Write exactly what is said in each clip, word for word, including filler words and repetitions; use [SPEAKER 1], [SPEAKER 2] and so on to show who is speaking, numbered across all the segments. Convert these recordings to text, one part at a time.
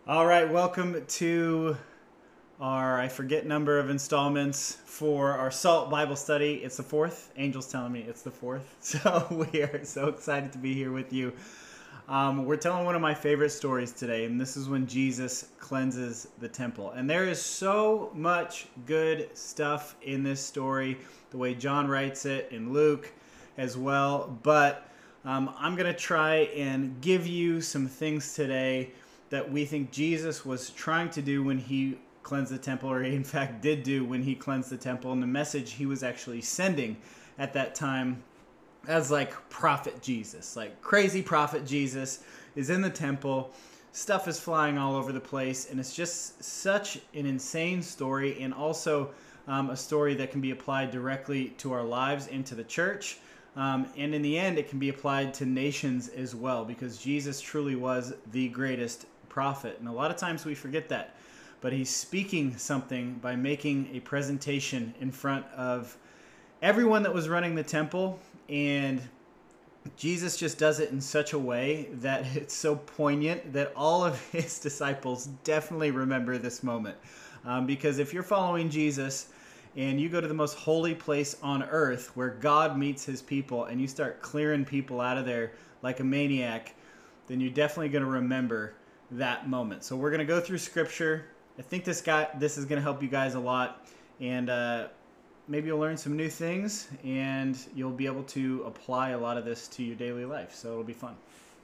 [SPEAKER 1] All right, welcome to our, I forget number of installments for our SALT Bible study. It's the fourth. Angel's telling me it's the fourth. So we are so excited to be here with you. Um, we're telling one of my favorite stories today, and this is when Jesus cleanses the temple. And there is so much good stuff in this story, the way John writes it, and Luke as well. But um, I'm going to try and give you some things today that we think Jesus was trying to do when he cleansed the temple, or he in fact did do when he cleansed the temple, and the message he was actually sending at that time as like prophet Jesus, like crazy prophet Jesus is in the temple, stuff is flying all over the place, and it's just such an insane story, and also um, a story that can be applied directly to our lives and to the church. Um, and in the end, it can be applied to nations as well, because Jesus truly was the greatest prophet. And a lot of times we forget that. But he's speaking something by making a presentation in front of everyone that was running the temple. And Jesus just does it in such a way that it's so poignant that all of his disciples definitely remember this moment. Um, because if you're following Jesus and you go to the most holy place on earth where God meets his people and you start clearing people out of there like a maniac, then you're definitely going to remember that moment. So we're going to go through scripture. I think this guy, this is going to help you guys a lot, and uh, maybe you'll learn some new things, and you'll be able to apply a lot of this to your daily life. So it'll be fun.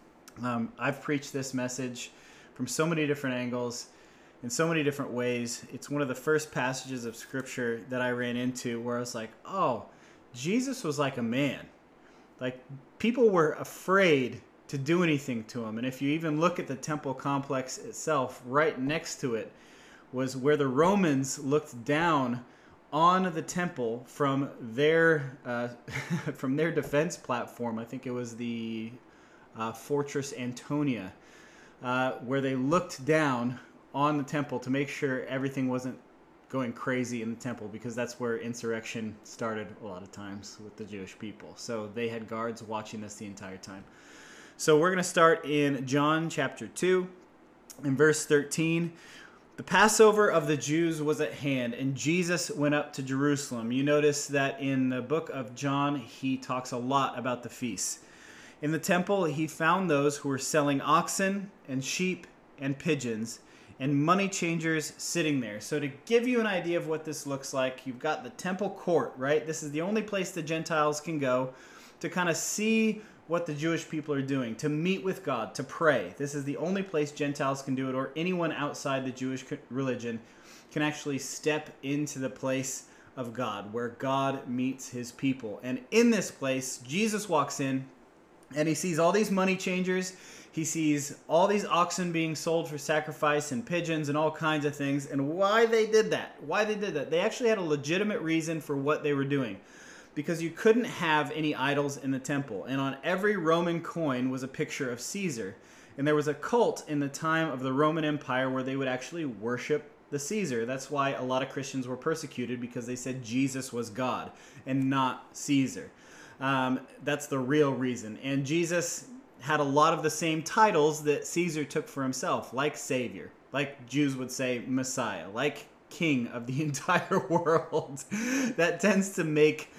[SPEAKER 1] Um, I've preached this message from so many different angles, in so many different ways. It's one of the first passages of scripture that I ran into where I was like, oh, Jesus was like a man. Like, people were afraid to do anything to him. And if you even look at the temple complex itself, right next to it was where the Romans looked down on the temple from their uh, from their defense platform. I think it was the uh, Fortress Antonia, uh, where they looked down on the temple to make sure everything wasn't going crazy in the temple, because that's where insurrection started a lot of times with the Jewish people. So they had guards watching this the entire time. So we're going to start in John chapter two, in verse thirteen. The Passover of the Jews was at hand, and Jesus went up to Jerusalem. You notice that in the book of John, he talks a lot about the feasts. In the temple, he found those who were selling oxen and sheep and pigeons, and money changers sitting there. So to give you an idea of what this looks like, you've got the temple court, right? This is the only place the Gentiles can go to kind of see what the Jewish people are doing, to meet with God, to pray. This is the only place Gentiles can do it, or anyone outside the Jewish religion can actually step into the place of God, where God meets his people. And in this place, Jesus walks in, and he sees all these money changers. He sees all these oxen being sold for sacrifice, and pigeons and all kinds of things. And why they did that, why they did that, they actually had a legitimate reason for what they were doing. Because you couldn't have any idols in the temple. And on every Roman coin was a picture of Caesar. And there was a cult in the time of the Roman Empire where they would actually worship the Caesar. That's why a lot of Christians were persecuted, because they said Jesus was God and not Caesar. Um, that's the real reason. And Jesus had a lot of the same titles that Caesar took for himself, like Savior, like Jews would say Messiah, like King of the entire world. That tends to make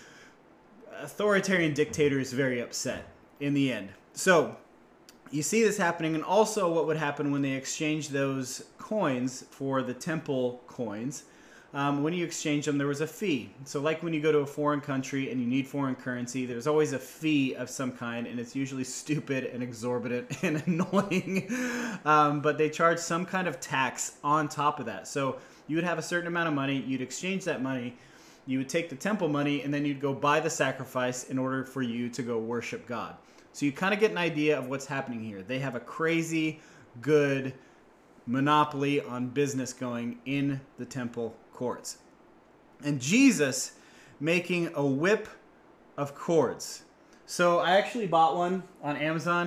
[SPEAKER 1] authoritarian dictators very upset in the end. So you see this happening, and also what would happen when they exchanged those coins for the temple coins. Um, when you exchange them, there was a fee. So like when you go to a foreign country and you need foreign currency, there's always a fee of some kind, and it's usually stupid and exorbitant and annoying. Um, but they charge some kind of tax on top of that. So you would have a certain amount of money, you'd exchange that money, you would take the temple money, and then you'd go buy the sacrifice in order for you to go worship God. So you kind of get an idea of what's happening here. They have a crazy good monopoly on business going in the temple courts. And Jesus making a whip of cords. So I actually bought one on Amazon.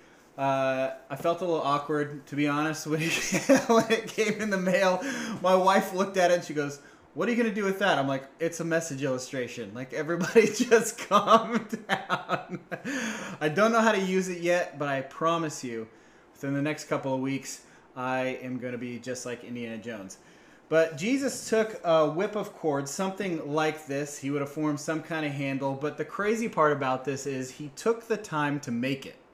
[SPEAKER 1] Uh, I felt a little awkward, to be honest, when it, when it came in the mail. My wife looked at it and she goes, "What are you going to do with that?" I'm like, "It's a message illustration. Like, everybody just calm down." I don't know how to use it yet, but I promise you, within the next couple of weeks, I am going to be just like Indiana Jones. But Jesus took a whip of cords, something like this. He would have formed some kind of handle. But the crazy part about this is he took the time to make it.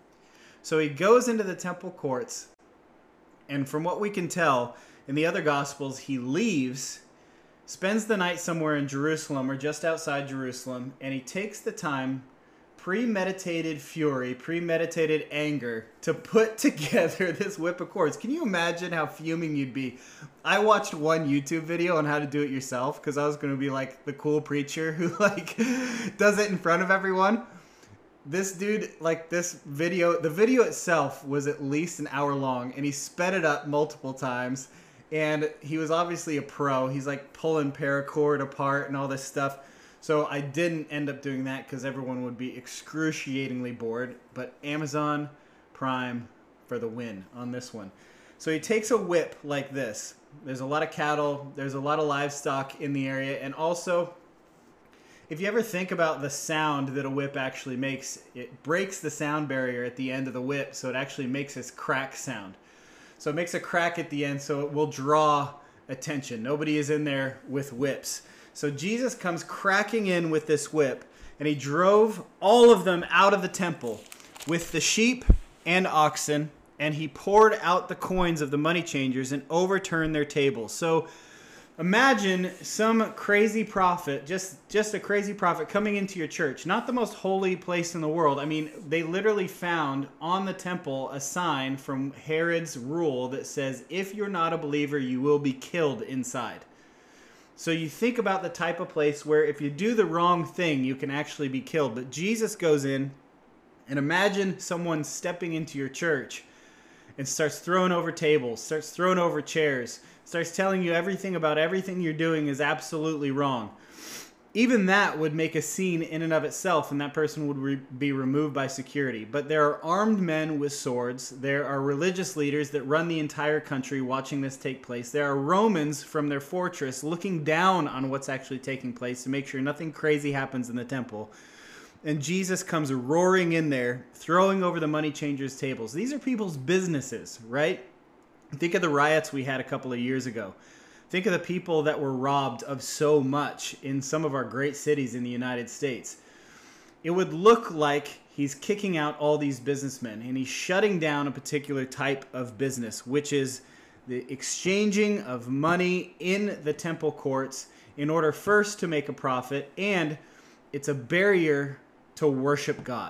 [SPEAKER 1] So he goes into the temple courts. And from what we can tell in the other Gospels, he leaves, spends the night somewhere in Jerusalem or just outside Jerusalem. And he takes the time, premeditated fury, premeditated anger, to put together this whip of cords. Can you imagine how fuming you'd be? I watched one YouTube video on how to do it yourself because I was going to be like the cool preacher who like does it in front of everyone. This dude, like this video, the video itself was at least an hour long and he sped it up multiple times. And he was obviously a pro. He's like pulling paracord apart and all this stuff. So I didn't end up doing that because everyone would be excruciatingly bored. But Amazon Prime for the win on this one. So he takes a whip like this. There's a lot of cattle. There's a lot of livestock in the area. And also, if you ever think about the sound that a whip actually makes, it breaks the sound barrier at the end of the whip. So it actually makes this crack sound. So it makes a crack at the end so it will draw attention. Nobody is in there with whips. So Jesus comes cracking in with this whip, and he drove all of them out of the temple with the sheep and oxen, and he poured out the coins of the money changers and overturned their tables. So imagine some crazy prophet, just, just a crazy prophet coming into your church, not the most holy place in the world. I mean, they literally found on the temple a sign from Herod's rule that says, if you're not a believer, you will be killed inside. So you think about the type of place where if you do the wrong thing, you can actually be killed. But Jesus goes in, and imagine someone stepping into your church and starts throwing over tables, starts throwing over chairs, starts telling you everything about everything you're doing is absolutely wrong. Even that would make a scene in and of itself, and that person would re- be removed by security. But there are armed men with swords. There are religious leaders that run the entire country watching this take place. There are Romans from their fortress looking down on what's actually taking place to make sure nothing crazy happens in the temple. And Jesus comes roaring in there, throwing over the money changers' tables. These are people's businesses, right? Think of the riots we had a couple of years ago. Think of the people that were robbed of so much in some of our great cities in the United States. It would look like he's kicking out all these businessmen and he's shutting down a particular type of business, which is the exchanging of money in the temple courts in order first to make a profit, and it's a barrier to worship God.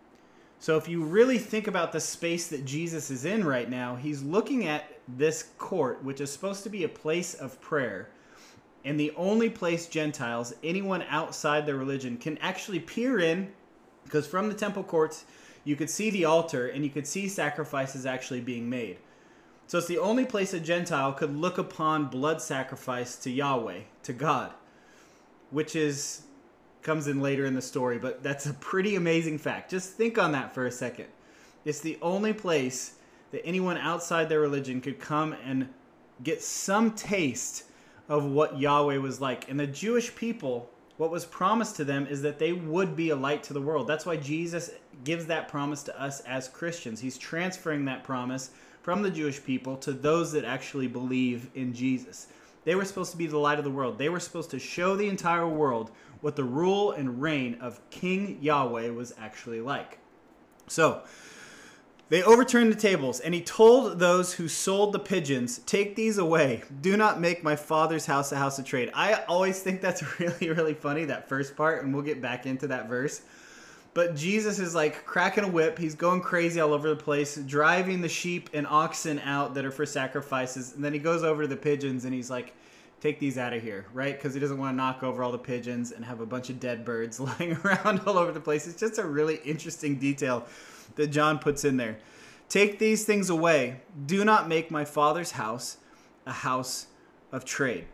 [SPEAKER 1] So if you really think about the space that Jesus is in right now, he's looking at this court, which is supposed to be a place of prayer, and the only place Gentiles, anyone outside their religion, can actually peer in, because from the temple courts, you could see the altar and you could see sacrifices actually being made. So it's the only place a Gentile could look upon blood sacrifice to Yahweh, to God, which is comes in later in the story, but that's a pretty amazing fact. Just think on that for a second. It's the only place that anyone outside their religion could come and get some taste of what Yahweh was like. And the Jewish people, what was promised to them is that they would be a light to the world. That's why Jesus gives that promise to us as Christians. He's transferring that promise from the Jewish people to those that actually believe in Jesus. They were supposed to be the light of the world. They were supposed to show the entire world what the rule and reign of King Yahweh was actually like. So they overturned the tables, and he told those who sold the pigeons, "Take these away. Do not make my father's house a house of trade." I always think that's really, really funny, that first part, and we'll get back into that verse. But Jesus is like cracking a whip. He's going crazy all over the place, driving the sheep and oxen out that are for sacrifices. And then he goes over to the pigeons and he's like, "Take these out of here," right? Because he doesn't want to knock over all the pigeons and have a bunch of dead birds lying around all over the place. It's just a really interesting detail that John puts in there. "Take these things away. Do not make my father's house a house of trade."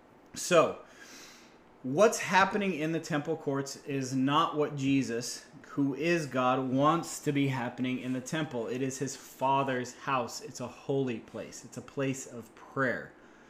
[SPEAKER 1] So what's happening in the temple courts is not what Jesus, who is God, wants to be happening in the temple. It is his Father's house. It's a holy place. It's a place of prayer.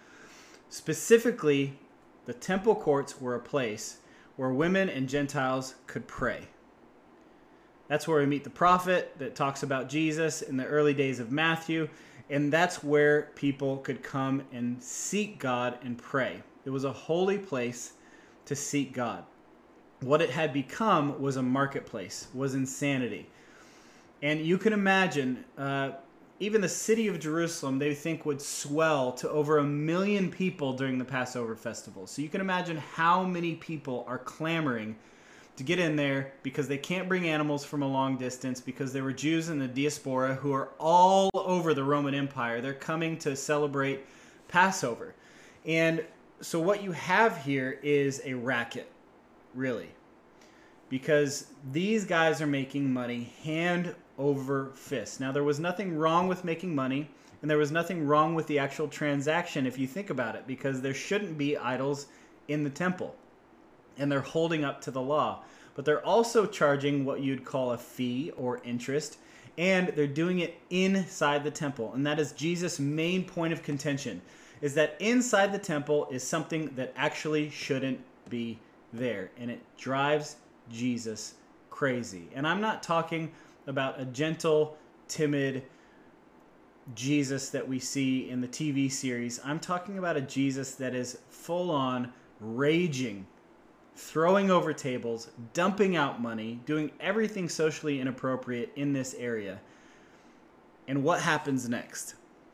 [SPEAKER 1] Specifically, the temple courts were a place where women and Gentiles could pray. That's where we meet the prophet that talks about Jesus in the early days of Matthew. And that's where people could come and seek God and pray. It was a holy place to seek God. What it had become was a marketplace, was insanity. And you can imagine, uh, even the city of Jerusalem, they think would swell to over a million people during the Passover festival. So you can imagine how many people are clamoring to get in there because they can't bring animals from a long distance, because there were Jews in the diaspora who are all over the Roman Empire. They're coming to celebrate Passover. And so what you have here is a racket, really, because these guys are making money hand over fist. Now, there was nothing wrong with making money, and there was nothing wrong with the actual transaction if you think about it, because there shouldn't be idols in the temple, and they're holding up to the law. But they're also charging what you'd call a fee or interest, and they're doing it inside the temple. And that is Jesus' main point of contention, is that inside the temple is something that actually shouldn't be there, and it drives Jesus crazy. And I'm not talking about a gentle, timid Jesus that we see in the T V series. I'm talking about a Jesus that is full on raging, throwing over tables, dumping out money, doing everything socially inappropriate in this area. And what happens next?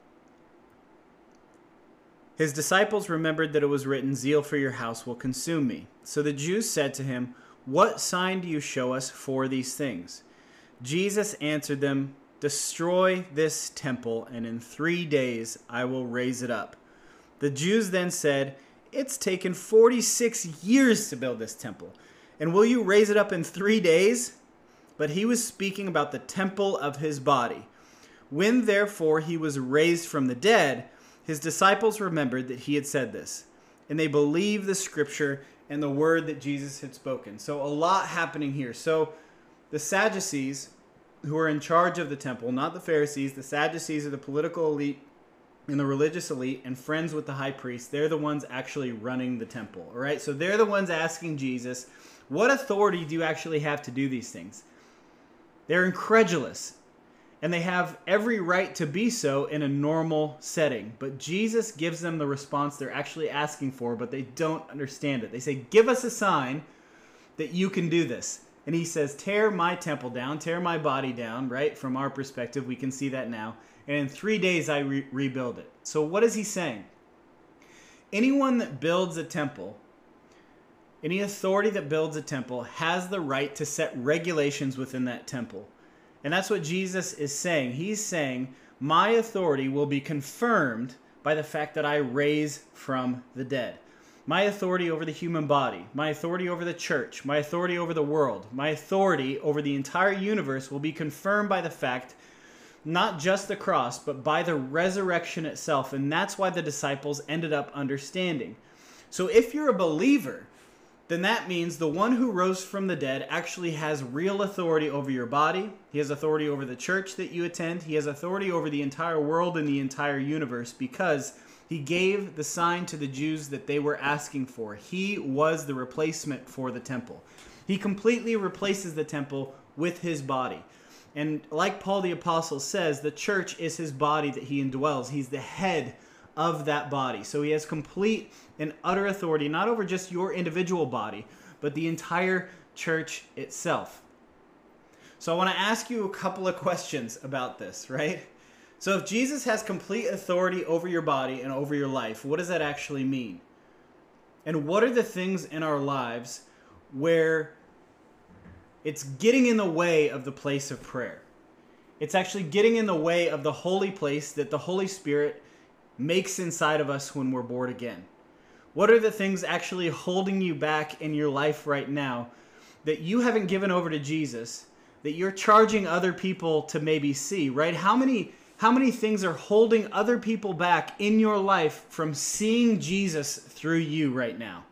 [SPEAKER 1] His disciples remembered that it was written, "Zeal for your house will consume me." So the Jews said to him, "What sign do you show us for these things?" Jesus answered them, "Destroy this temple, and in three days I will raise it up." The Jews then said, "It's taken forty-six years to build this temple, and will you raise it up in three days?" But he was speaking about the temple of his body. When therefore he was raised from the dead, his disciples remembered that he had said this, and they believed the scripture and the word that Jesus had spoken. So a lot happening here. So the Sadducees, who are in charge of the temple, not the Pharisees, the Sadducees are the political elite and the religious elite and friends with the high priest. They're the ones actually running the temple. All right, so they're the ones asking Jesus, what authority do you actually have to do these things? They're incredulous, and they have every right to be so in a normal setting. But Jesus gives them the response they're actually asking for, but they don't understand it. They say, "Give us a sign that you can do this." And he says, "Tear my temple down, tear my body down," right? From our perspective, we can see that now. "And in three days I re- rebuild it." So what is he saying? Anyone that builds a temple, any authority that builds a temple, has the right to set regulations within that temple. And that's what Jesus is saying. He's saying, my authority will be confirmed by the fact that I raise from the dead. My authority over the human body, my authority over the church, my authority over the world, my authority over the entire universe will be confirmed by the fact, not just the cross, but by the resurrection itself. And that's why the disciples ended up understanding. So if you're a believer, then that means the one who rose from the dead actually has real authority over your body. He has authority over the church that you attend. He has authority over the entire world and the entire universe, because he gave the sign to the Jews that they were asking for. He was the replacement for the temple. He completely replaces the temple with his body. And like Paul the Apostle says, the church is his body that he indwells. He's the head of that body. So he has complete and utter authority, not over just your individual body, but the entire church itself. So I want to ask you a couple of questions about this, right? So if Jesus has complete authority over your body and over your life, what does that actually mean? And what are the things in our lives where it's getting in the way of the place of prayer? It's actually getting in the way of the holy place that the Holy Spirit makes inside of us when we're born again. What are the things actually holding you back in your life right now that you haven't given over to Jesus, that you're charging other people to maybe see, right? How many how many things are holding other people back in your life from seeing Jesus through you right now?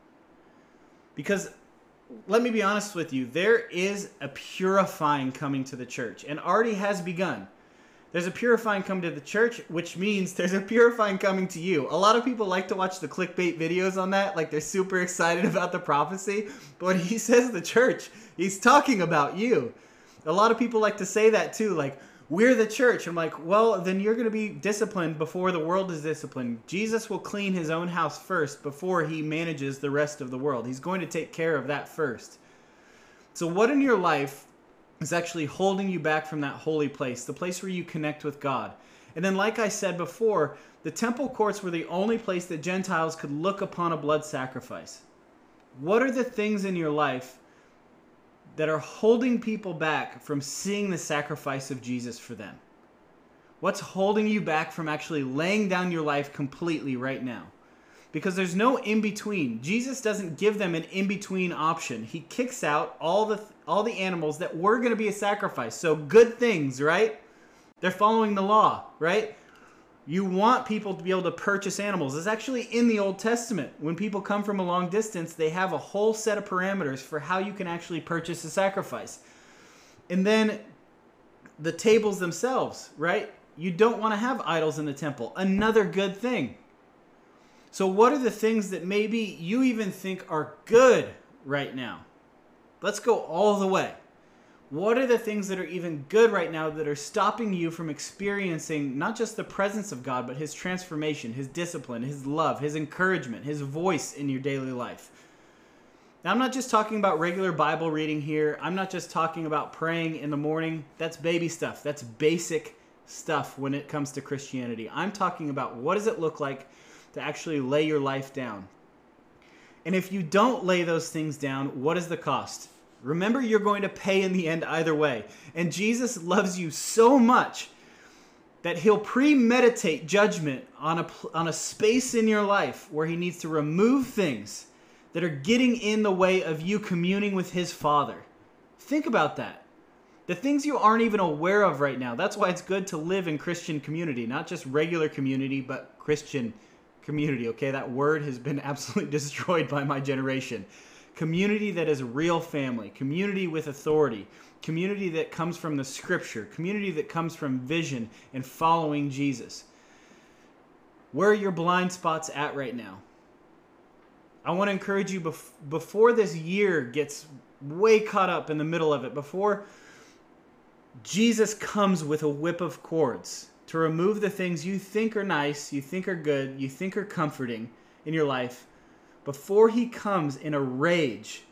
[SPEAKER 1] Because let me be honest with you, there is a purifying coming to the church, and already has begun. There's a purifying coming to the church, which means there's a purifying coming to you. A lot of people like to watch the clickbait videos on that, like they're super excited about the prophecy. But when he says the church, he's talking about you. A lot of people like to say that too, like, we're the church. I'm like, well, then you're going to be disciplined before the world is disciplined. Jesus will clean his own house first before he manages the rest of the world. He's going to take care of that first. So what in your life is actually holding you back from that holy place, the place where you connect with God? And then, like I said before, the temple courts were the only place that Gentiles could look upon a blood sacrifice. What are the things in your life that are holding people back from seeing the sacrifice of Jesus for them? What's holding you back from actually laying down your life completely right now? Because there's no in-between. Jesus doesn't give them an in-between option. He kicks out all the all the animals that were going to be a sacrifice. So good things, right? They're following the law, right? You want people to be able to purchase animals. It's actually in the Old Testament. When people come from a long distance, they have a whole set of parameters for how you can actually purchase a sacrifice. And then the tables themselves, right? You don't want to have idols in the temple. Another good thing. So what are the things that maybe you even think are good right now? Let's go all the way. What are the things that are even good right now that are stopping you from experiencing not just the presence of God, but his transformation, his discipline, his love, his encouragement, his voice in your daily life? Now, I'm not just talking about regular Bible reading here. I'm not just talking about praying in the morning. That's baby stuff. That's basic stuff when it comes to Christianity. I'm talking about what does it look like to actually lay your life down. And if you don't lay those things down, what is the cost? Remember, you're going to pay in the end either way. And Jesus loves you so much that he'll premeditate judgment on a, on a space in your life where he needs to remove things that are getting in the way of you communing with his Father. Think about that. The things you aren't even aware of right now. That's why it's good to live in Christian community, not just regular community, but Christian community, okay? That word has been absolutely destroyed by my generation. Community that is real family, community with authority, community that comes from the scripture, community that comes from vision and following Jesus. Where are your blind spots at right now? I want to encourage you bef- before this year gets way caught up in the middle of it, before Jesus comes with a whip of cords to remove the things you think are nice, you think are good, you think are comforting in your life, before he comes in a rage,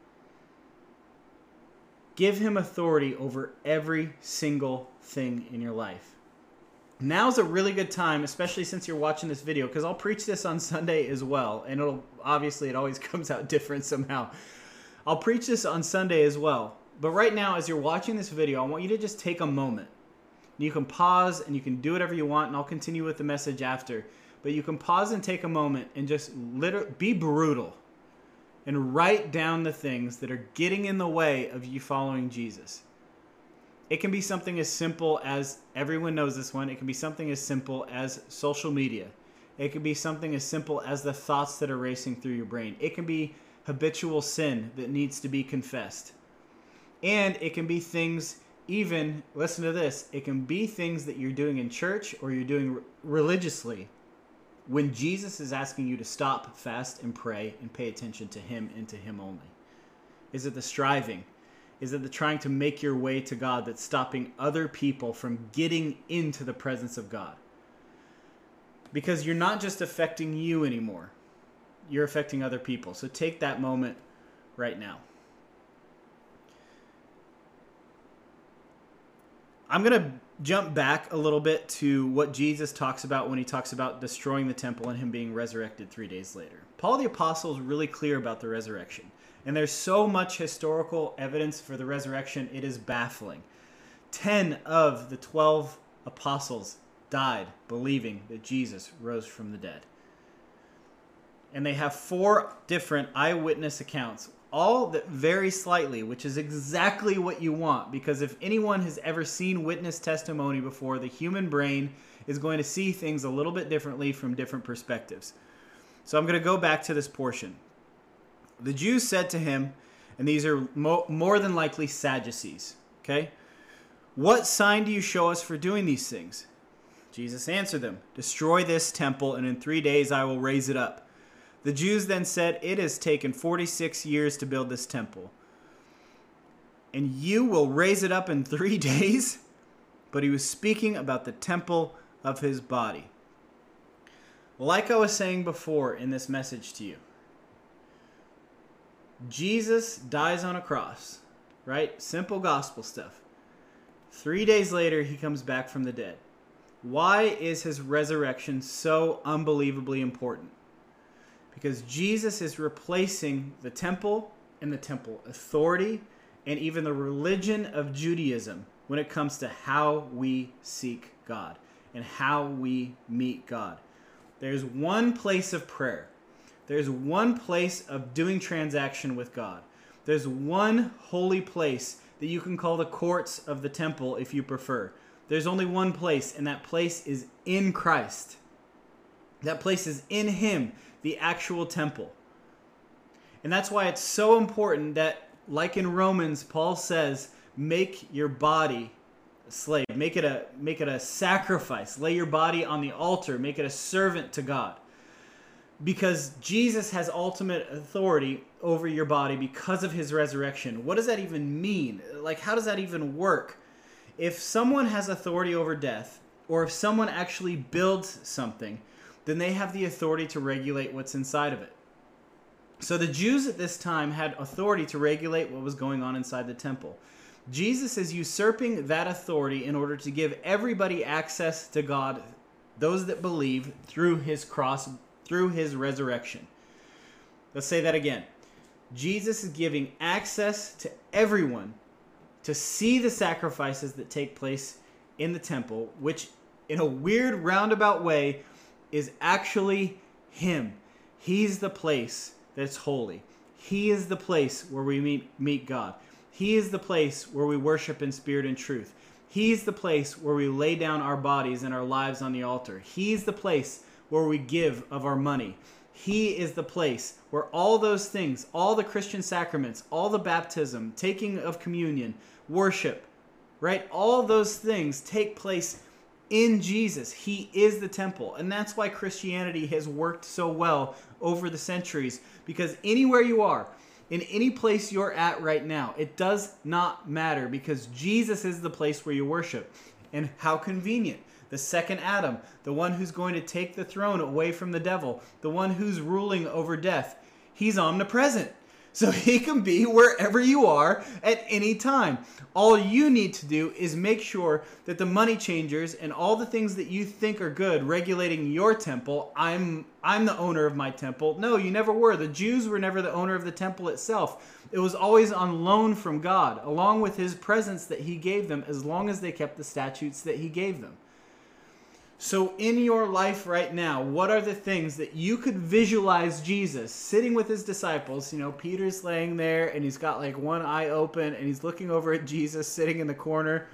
[SPEAKER 1] give him authority over every single thing in your life. Now's a really good time, especially since you're watching this video, because I'll preach this on Sunday as well, and it'll obviously it always comes out different somehow. I'll preach this on Sunday as well. But right now, as you're watching this video, I want you to just take a moment. You can pause and you can do whatever you want, and I'll continue with the message after. But you can pause and take a moment and just literally be brutal and write down the things that are getting in the way of you following Jesus. It can be something as simple as, everyone knows this one, it can be something as simple as social media. It can be something as simple as the thoughts that are racing through your brain. It can be habitual sin that needs to be confessed. And it can be things, even, listen to this, it can be things that you're doing in church or you're doing re- religiously when Jesus is asking you to stop, fast, and pray and pay attention to him and to him only. Is it the striving? Is it the trying to make your way to God that's stopping other people from getting into the presence of God? Because you're not just affecting you anymore. You're affecting other people. So take that moment right now. I'm going to jump back a little bit to what Jesus talks about when he talks about destroying the temple and him being resurrected three days later. Paul the Apostle is really clear about the resurrection. And there's so much historical evidence for the resurrection, it is baffling. Ten of the twelve apostles died believing that Jesus rose from the dead. And they have four different eyewitness accounts, all that vary slightly, which is exactly what you want. Because if anyone has ever seen witness testimony before, the human brain is going to see things a little bit differently from different perspectives. So I'm going to go back to this portion. The Jews said to him, and these are mo- more than likely Sadducees, okay? What sign do you show us for doing these things? Jesus answered them, destroy this temple, and in three days I will raise it up. The Jews then said, it has taken forty-six years to build this temple, and you will raise it up in three days? but he was speaking about the temple of his body. Like I was saying before in this message to you, Jesus dies on a cross, right? Simple gospel stuff. Three days later, he comes back from the dead. Why is his resurrection so unbelievably important? Because Jesus is replacing the temple and the temple authority and even the religion of Judaism when it comes to how we seek God and how we meet God. There's one place of prayer. There's one place of doing transaction with God. There's one holy place that you can call the courts of the temple if you prefer. There's only one place, and that place is in Christ. That place is in him, the actual temple. And that's why it's so important that, like in Romans, Paul says, make your body a slave. Make it a, make it a sacrifice. Lay your body on the altar. Make it a servant to God. Because Jesus has ultimate authority over your body because of his resurrection. What does that even mean? Like, how does that even work? If someone has authority over death, or if someone actually builds something, then they have the authority to regulate what's inside of it. So the Jews at this time had authority to regulate what was going on inside the temple. Jesus is usurping that authority in order to give everybody access to God, those that believe, through his cross, through his resurrection. Let's say that again. Jesus is giving access to everyone to see the sacrifices that take place in the temple, which in a weird roundabout way is actually him. He's the place that's holy. He is the place where we meet, meet God. He is the place where we worship in spirit and truth. He's the place where we lay down our bodies and our lives on the altar. He's the place where we give of our money. He is the place where all those things, all the Christian sacraments, all the baptism, taking of communion, worship, right? All those things take place in Jesus. He is the temple. And that's why Christianity has worked so well over the centuries. Because anywhere you are, in any place you're at right now, it does not matter because Jesus is the place where you worship. And how convenient. The second Adam, the one who's going to take the throne away from the devil, the one who's ruling over death, he's omnipresent. So he can be wherever you are at any time. All you need to do is make sure that the money changers and all the things that you think are good regulating your temple, I'm I'm the owner of my temple. No, you never were. The Jews were never the owner of the temple itself. It was always on loan from God, along with his presence that he gave them, as long as they kept the statutes that he gave them. So in your life right now, what are the things that you could visualize Jesus sitting with his disciples? You know, Peter's laying there and he's got like one eye open and he's looking over at Jesus sitting in the corner,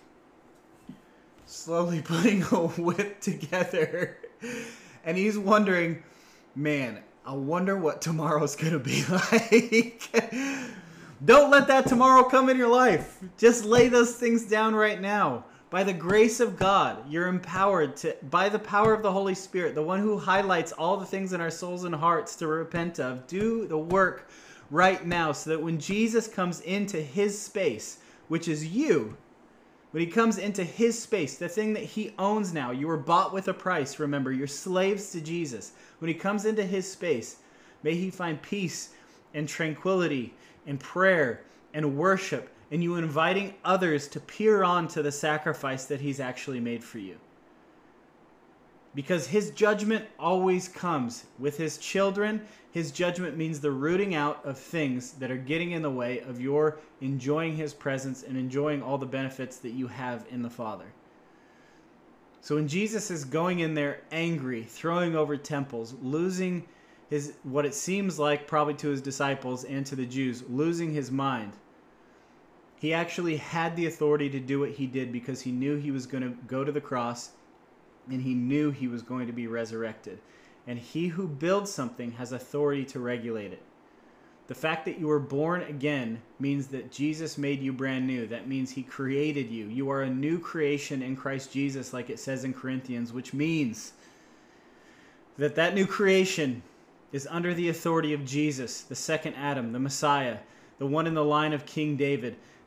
[SPEAKER 1] slowly putting a whip together. And he's wondering, man, I wonder what tomorrow's going to be like. Don't let that tomorrow come in your life. Just lay those things down right now. By the grace of God, you're empowered to, by the power of the Holy Spirit, the one who highlights all the things in our souls and hearts to repent of, do the work right now so that when Jesus comes into his space, which is you, when he comes into his space, the thing that he owns now, you were bought with a price, remember, you're slaves to Jesus. When he comes into his space, may he find peace and tranquility and prayer and worship, and you inviting others to peer on to the sacrifice that he's actually made for you. Because his judgment always comes with his children. His judgment means the rooting out of things that are getting in the way of your enjoying his presence and enjoying all the benefits that you have in the Father. So when Jesus is going in there angry, throwing over temples, losing his, what it seems like probably to his disciples and to the Jews, losing his mind, he actually had the authority to do what he did because he knew he was going to go to the cross and he knew he was going to be resurrected. And he who builds something has authority to regulate it. The fact that you were born again means that Jesus made you brand new. That means he created you. You are a new creation in Christ Jesus, like it says in Corinthians, which means that that new creation is under the authority of Jesus, the second Adam, the Messiah, the one in the line of King David.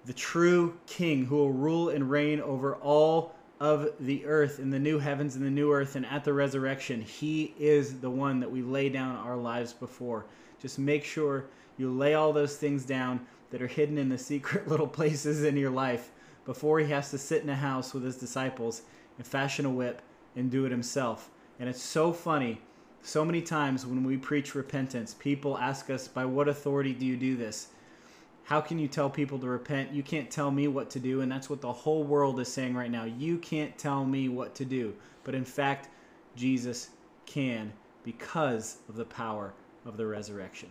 [SPEAKER 1] the true king who will rule and reign over all of the earth in the new heavens and the new earth, and at the resurrection, he is the one that we lay down our lives before. Just make sure you lay all those things down that are hidden in the secret little places in your life before he has to sit in a house with his disciples and fashion a whip and do it himself. And it's so funny. So many times when we preach repentance, people ask us, by what authority do you do this? How can you tell people to repent? You can't tell me what to do. And that's what the whole world is saying right now. You can't tell me what to do. But in fact, Jesus can, because of the power of the resurrection.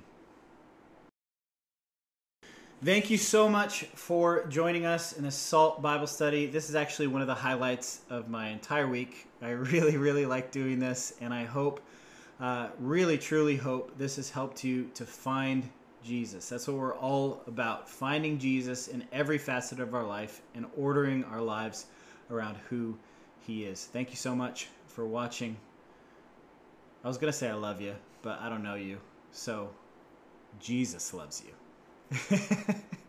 [SPEAKER 1] Thank you so much for joining us in this SALT Bible study. This is actually one of the highlights of my entire week. I really, really like doing this, and I hope, uh, really, truly hope this has helped you to find Jesus. That's what we're all about, finding Jesus in every facet of our life and ordering our lives around who he is. Thank you so much for watching. I was going to say I love you, but I don't know you, so Jesus loves you.